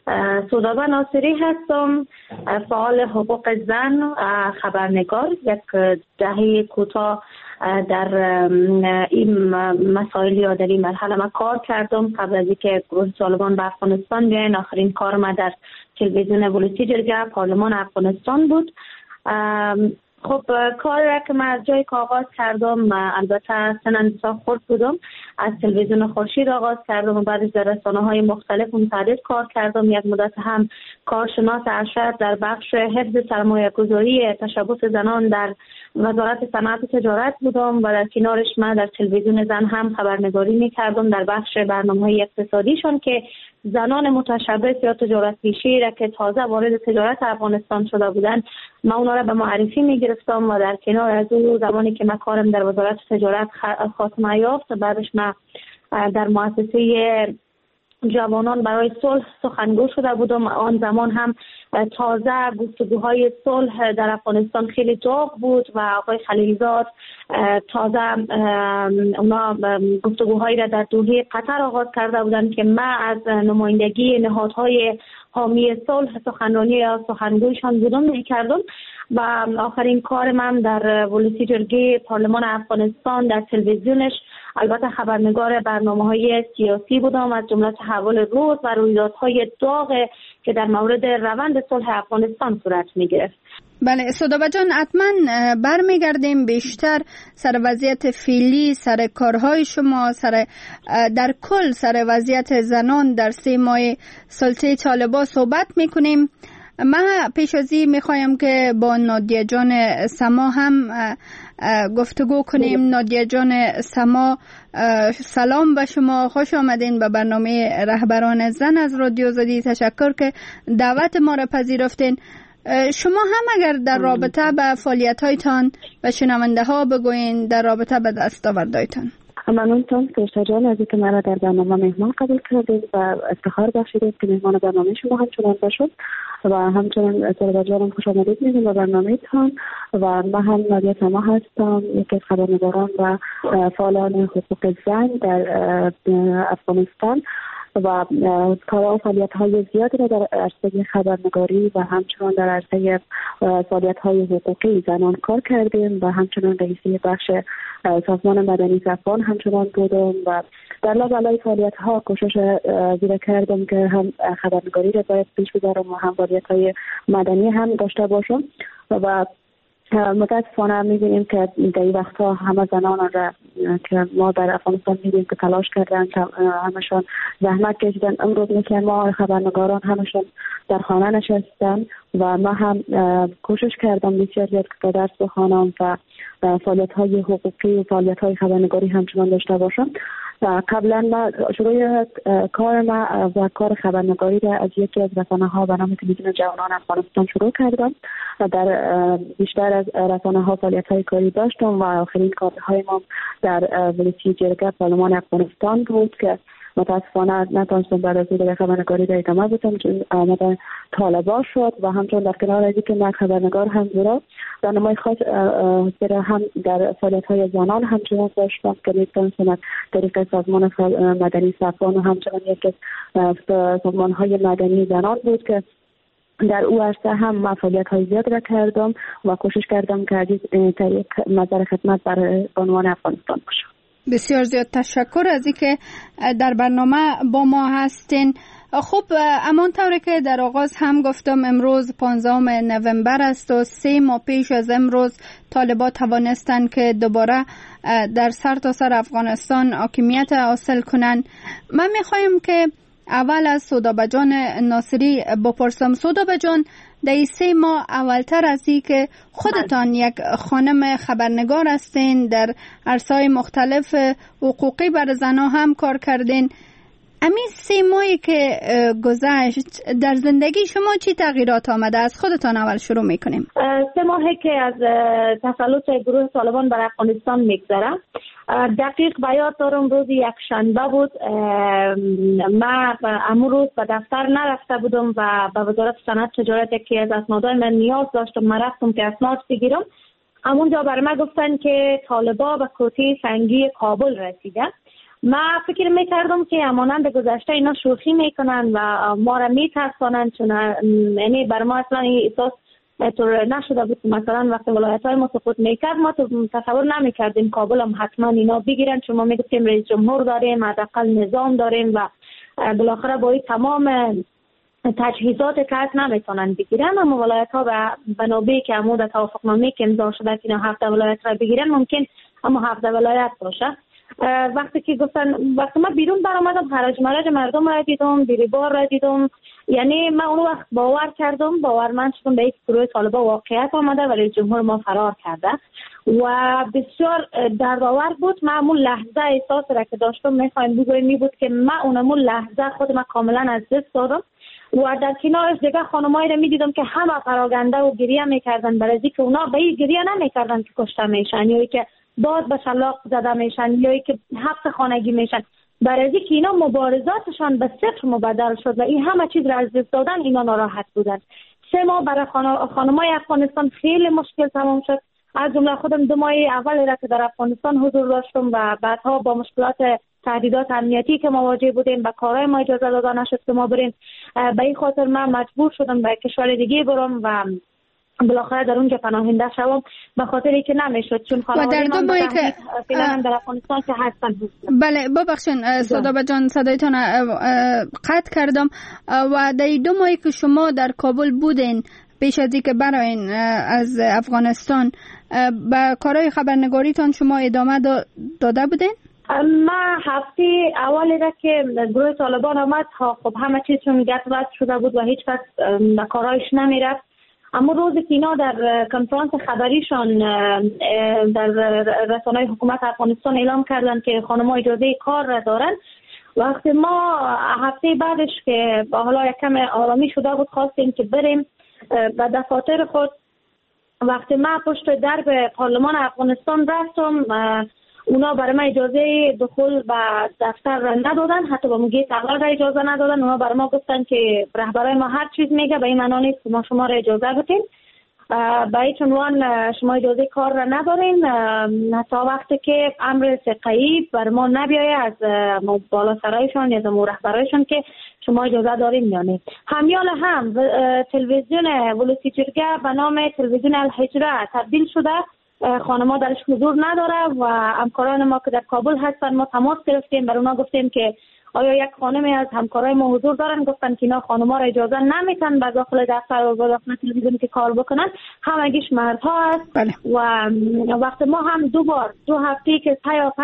سودابه ناصری هستم، فعال حقوق زن، خبرنگار. یک دهه کوتاه در این مسائل یا در این مرحله من کار کردم. قبل از اینکه گروه طالبان به افغانستان بیاین، آخرین کار من در تلویزیون ولسی جرگه پارلمان افغانستان بود. خب کار را که من از جایی که آغاز کردم، البته سنن بسیار خرد بودم، از تلویزیون خورشید آغاز کردم و بعدش در رسانه‌های مختلف متعدد کار کردم. یک مدت هم کارشناس ارشد در بخش حفظ سرمایه‌گذاری تشبث زنان در وزارت صنعت و تجارت بودم و در کنارش من در تلویزیون زن هم خبرنگاری می‌کردم در بخش برنامه‌های اقتصادیشان که زنان متشبث یا تجارت پیشه را که تازه وارد تجارت افغانستان شده بودند، من اونا را به معرفی می‌گرفتم و در کنار از اون زمانی که من کارم در وزارت تجارت خاتمه یافت، بعدش من در مؤسسه جوانان برای صلح سخنگو شده بودم. آن زمان هم تازه گفتگوهای صلح در افغانستان خیلی داغ بود و آقای خلیلزاد تازه اونا گفتگوهایی را در دوحه قطر آغاز کرده بودند که من از نمایندگی نهادهای حامی صلح سخنرانی یا سخنگویشان بودم می‌کردم و آخرین کار من در ولسی جرگه پارلمان افغانستان در تلویزیونش البته خبرنگار برنامه‌های سیاسی بودم، از جمله تحول روز و رویدادهای داغ که در مورد روند صلح افغانستان صورت می‌گرفت. بله سودابه جان، حتما برمیگردیم بیشتر سر وضعیت فعلی، سر کارهای شما، در کل سر وضعیت زنان در 3 ماه سلطه طالبان صحبت میکنیم. من پیش از این میخوایم که با نادیه جان سما هم گفتگو کنیم. نادیه جان سما، سلام به شما، خوش آمدین به برنامه رهبران زن از رادیو آزادی. تشکر که دعوت ما را پذیرفتین. شما هم اگر در رابطه به فعالیت‌هایتان و شنونده ها بگوین در رابطه به دستاوردهایتان. ممنونتان کشتا جان از اینکه مرا در برنامه مهمان قبول کردید و افتخار بخشیدید که مهمان برنامه شما همچنان باشم و همچنان سودابه جانم خوش آمدید میگم به برنامه تان. و من هم نادیه سما هستم، یکی از خبرنگاران و فعالان حقوق زن در افغانستان و کارها و فعالیت‌های زیادی را در عرصه خبرنگاری و همچنان در عرصه فعالیت‌های حقوقی زنان کار کردیم و همچنان رئیس بخش سازمان مدنی افغان همچنان بودم و در لابلای فعالیت‌ها کوشش زیرا کردم که هم خبرنگاری را باید پیش ببرم و هم فعالیت‌های مدنی هم داشته باشم و متاسفانه می‌بینیم که در این وقت‌ها همه زنان را که ما در افغانستان می‌بینیم که تلاش کردن، همشون زحمت کشیدن، امروز که ما خبرنگاران همشون در خانه نشستن و ما هم کوشش کردم بسیار زیاد که درس بخوانم و فعالیت‌های حقوقی و فعالیت‌های خبرنگاری همچنان داشته باشم. قبلا ما شروع کار ما و کار خبرنگاری را از یکی از رسانه‌ها به نام تلویزیون جوانان افغانستان شروع کردم و در بیشتر از رسانه‌ها فعالیت‌های کاری داشتم و آخرین کارهای ما در ولسی جرگه پارلمان افغانستان بود که متاسفانه نتونستم بعد از این خبرنگاری را ادامه بدم چون آمدن طالبان شد و همچنان در کنار از اینکه من خبرنگار هم بودم راهنمای خاص هم در فعالیت‌های زنان همچنان داشتم که میتونستم از طریق سازمان مدنی افغان و همچنان یکی از سازمان‌های مدنی زنان بود که در او عرصه هم فعالیت‌های زیاد را کردم و کوشش کردم که از این طریق نظر خدمت برای عنوان افغانستان باشم. بسیار زیاد تشکر از اینکه در برنامه با ما هستین. خب همانطور که در آغاز هم گفتم امروز 15 نوامبر است و 3 ماه پیش از امروز طالبان توانستند که دوباره در سرتاسر افغانستان حاکمیت حاصل کنند. من میخوایم که اول از سودابه جان ناصری بپرسم. سودابه جان، در 3 ماه اولتر از این که خودتان یک خانم خبرنگار هستین، در عرصه‌های مختلف حقوقی بر زنها هم کار کردین، همین 3 ماهی که گذشت در زندگی شما چی تغییرات آمده؟ از خودتان اول شروع میکنیم. 3 ماهی که از تسلط گروه طالبان بر افغانستان میگذره، دقیق بیاد دارم روز یک شنبه بود. من امروز روز به دفتر نرفته بودم و به وزارت صنعت تجارت که از اسنادهای من نیاز داشتم، من رفتم که اسناد بگیرم. همونجا برای من گفتن که طالبان به کوته سنگی کابل رسیده من فکر میکردم که همانند گذشته اینا شوخی میکنن و ما را میترسانند، چون یعنی بر ما اصلا این احساس طور نشده بود. مثلا وقتی ولایت‌های ما سقوط میکرد ما تصور نمیکردیم کابل هم حتما اینا بگیرن، چون ما میگفتیم رئیس جمهور داریم، حداقل نظام داریم و بالاخره با این تمام تجهیزات که از نمیتونن بگیرن. اما ولایت‌ها به بنابه که عمود توافقنامه که امضا شده که اینا 7 ولایت را بگیرن ممکن اما 7 ولایت باشه. وقتی که گفتن، وقتی من بیرون برآمدم حرج مرج مردم را دیدم، دیریبار را دیدم، یعنی من اون وقت باور کردم، باورمند شدم به این گروه طالبان واقعیت آمده ولی جمهور ما فرار کرده و بسیار دردآور بود. من اون لحظه احساس را که داشتم میخوایم بگویم می بود که من اون لحظه خودم کاملا از دست دادم و در کنارش دیگه خانمایی را میدیدم که همه پراگنده و گریه میکردن، برای اینکه اونا به این گریه نمیکردن که کشته میشن یا که داد به شلاق زده میشن یا که حبس خانگی میشن، برای اینکه اینا مبارزاتشان به صفر مبدل شد و این همه چیز را از دست دادن اینا ناراحت بودن. 3 ماه برای خانمای افغانستان خیلی مشکل تمام شد. از جمله خودم 2 ماه اول را که در افغانستان حضور داشتم و بعدها با مشکلات تهدیدات امنیتی که مواجه بودیم به کارهای ما اجازه داده نشد که ما بریم. به این خاطر من مجبور شدم به کشور دیگه برم و بالاخره در اونجا پناهنده شوم، به خاطر اینکه نمیشد چون خانواده من فعلا در افغانستان که هستن. بله ببخشید صدابه جان صدایتان قطع کردم. و در 2 ماهی که شما در کابل بودین پیش از اینکه براین از افغانستان، به کارهای خبرنگاریتان شما ادامه داده بودین؟ ما هفته اولی را که گروه طالبان آمد خب همه چیزشون گتوت شده بود و هیچ کس به کارهایش نمیرفت. اما روزی که اینا در کنفرانس خبریشان در رسانه‌های حکومت افغانستان اعلام کردن که خانم‌ها اجازه کار را دارن، وقتی ما هفته بعدش که حالا یکم آرامی شده بود خواستیم که بریم به دفاتر خود. وقتی ما پشت درب پارلمان افغانستان رفتم، اونا برای من اجازه دخول به دفتر را ندادن، حتی با موگی تقلال را اجازه ندادن. اونا برای ما گفتن که رهبرای ما هر چیز میگه به این معنا نیست که ما شما را اجازه بدیم، به هیچ عنوان شما اجازه کار را ندارین تا وقتی که امر ثقه‌ای بر ما نبیایه از بالا سرایشان یا از رهبرایشان که شما اجازه دارین یا نه. همیال هم تلویزیون ولسی جرگه به نام تلویزیون الحجره تبدیل شده، خانم‌ها درش حضور نداره و همکاران ما که در کابل هستن ما تماس گرفتیم، بر اونا گفتیم که آیا یک خانمی از همکارای ما حضور دارن؟ گفتن که اینا خانم‌ها را اجازه نمیتن به داخل دفتر و به داخل تلویزیون که کار بکنن، همگیش مردها است. بله. و وقت ما هم 2 هفته که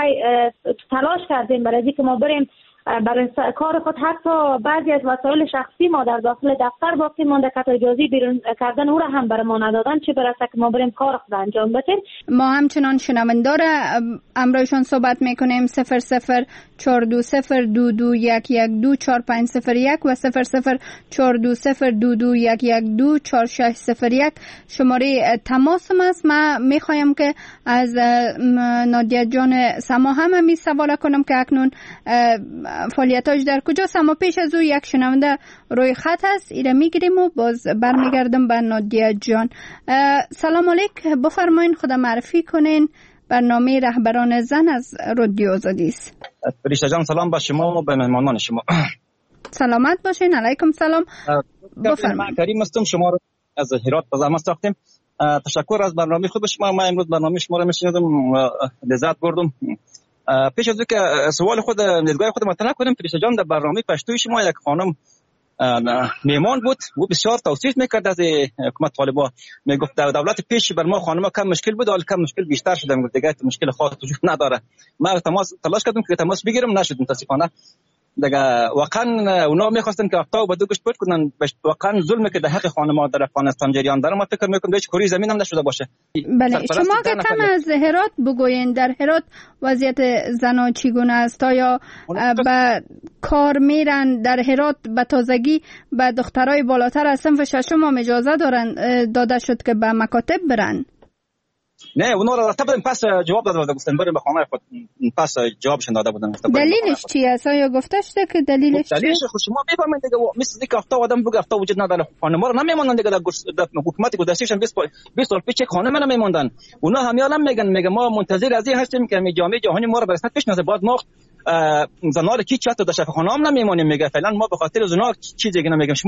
تلاش کردیم برای اینکه ما بریم برای کار خود، حتی بعضی از وسایل شخصی ما در داخل دفتر باقی مونده که اجازه بیرون کردن او را هم برای ما ندادن، چه برسه که ما بریم کار خود انجام بدیم. ما همچنان شنوندار امروزشان صحبت میکنیم 004222112450 و 004222112461 شماره تماس است. من میخوایم که از نادیه جان سما هم می سوال کنم که اکنون فعالیتاش در کجاست، اما پیش از او یک شنونده روی خط هست، ایره میگیریم و باز برمیگردم به نادیه جان. سلام علیک، بفرمایین خدا معرفی کنین. برنامه رهبران زن از رادیو آزادی است. فرشته جان سلام با شما و به مهمانان شما. سلامت باشین. علیکم سلام. بفرمایید. کریم هستم، شما رو از هرات به زحمت ساختیم. تشکر از برنامه خود شما. من امروز برنامه شما رو میشنیدم، لذت بردم. پیش از اینکه سوال خود دیدگاه خود مطرح کنم، فرشته جان در برنامه پشتوی شما یک خانم میمان بود، او بسیار توصیف میکرد از حکومت طالبان، میگفت در دولت پیش بر ما خانم‌ها کم مشکل بود، حالا کم مشکل بیشتر شده، میگفت دیگه مشکل خاص وجود نداره. ما تلاش کردم که تماس بگیرم، نشد متاسفانه. دیگه واقعا اونا میخواستن که افتاو به دو گوش پرت کنن، واقعا ظلمه که در حق خانم‌ها در افغانستان جریان داره. ما فکر میکنم هیچ کاری زمین هم نشده باشه. بله، شما که کم از هرات بگوین، در هرات وضعیت زن‌ها چگونه است؟ یا به کار میرن در هرات به تازگی به دخترای بالاتر از صنف ششم هم اجازه دادن شد که به مکاتب برن؟ نه اونا را رتبه پس جواب داده گفتن بریم به خانه خود، پس جوابشون داده بودن. دلیلش چی است؟ یا گفته شده که دلیلش چیه؟ دلیلش خود شما میفهمید دیگه، مثل اینکه هفته آدم بگه هفته وجود نداره، خانم را نمیمونن دیگه. در حکومت گذشتهشون 20 سال پیش خانم نمیموندن. اونا همیالا میگن ما منتظر از این هستیم که جامعه جهانی ما را به رسمیت بشناسه، بعد ما زنار کی چت در شفاخانه هم نمیمونیم. میگه فعلا ما به خاطر زنا چیزی نمیگیم.